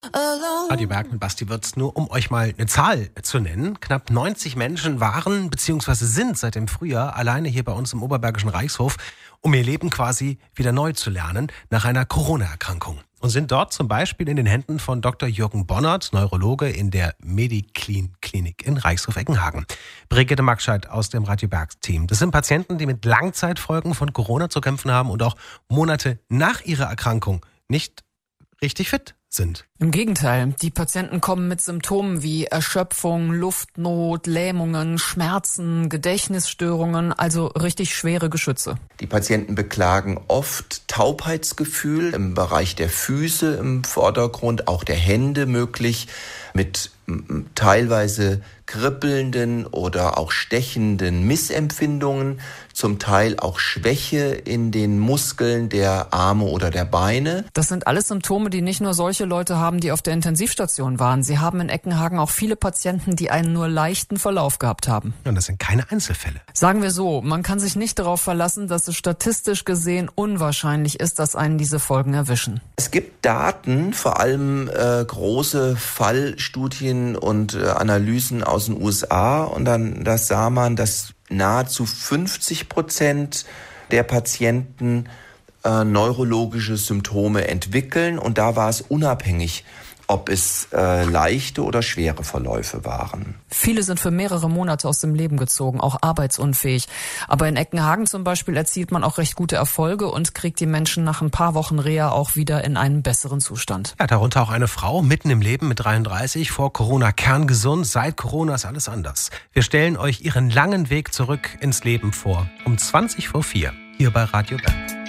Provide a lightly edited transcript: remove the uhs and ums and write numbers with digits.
Radio Berg mit Basti Würz, nur um euch mal eine Zahl zu nennen. Knapp 90 Menschen waren bzw. sind seit dem Frühjahr alleine hier bei uns im Oberbergischen Reichshof, um ihr Leben quasi wieder neu zu lernen nach einer Corona-Erkrankung. Und sind dort zum Beispiel in den Händen von Dr. Jürgen Bonnert, Neurologe in der Mediclin-Klinik in Reichshof-Eckenhagen. Brigitte Magscheid aus dem Radio Berg-Team. Das sind Patienten, die mit Langzeitfolgen von Corona zu kämpfen haben und auch Monate nach ihrer Erkrankung nicht richtig fit sind. Im Gegenteil, die Patienten kommen mit Symptomen wie Erschöpfung, Luftnot, Lähmungen, Schmerzen, Gedächtnisstörungen, also richtig schwere Geschütze. Die Patienten beklagen oft Taubheitsgefühl im Bereich der Füße im Vordergrund, auch der Hände möglich, mit teilweise kribbelnden oder auch stechenden Missempfindungen, zum Teil auch Schwäche in den Muskeln der Arme oder der Beine. Das sind alles Symptome, die nicht nur solche Leute haben, die auf der Intensivstation waren. Sie haben in Eckenhagen auch viele Patienten, die einen nur leichten Verlauf gehabt haben. Und das sind keine Einzelfälle. Sagen wir so, man kann sich nicht darauf verlassen, dass es statistisch gesehen unwahrscheinlich ist, dass einen diese Folgen erwischen. Es gibt Daten, vor allem große Fallstudien und Analysen aus den USA, und dann da sah man, dass nahezu 50% der Patienten neurologische Symptome entwickeln, und da war es unabhängig, ob es leichte oder schwere Verläufe waren. Viele sind für mehrere Monate aus dem Leben gezogen, auch arbeitsunfähig. Aber in Eckenhagen zum Beispiel erzielt man auch recht gute Erfolge und kriegt die Menschen nach ein paar Wochen Reha auch wieder in einen besseren Zustand. Ja, darunter auch eine Frau mitten im Leben mit 33, vor Corona kerngesund. Seit Corona ist alles anders. Wir stellen euch ihren langen Weg zurück ins Leben vor. Um 4:20 hier bei Radio Berg.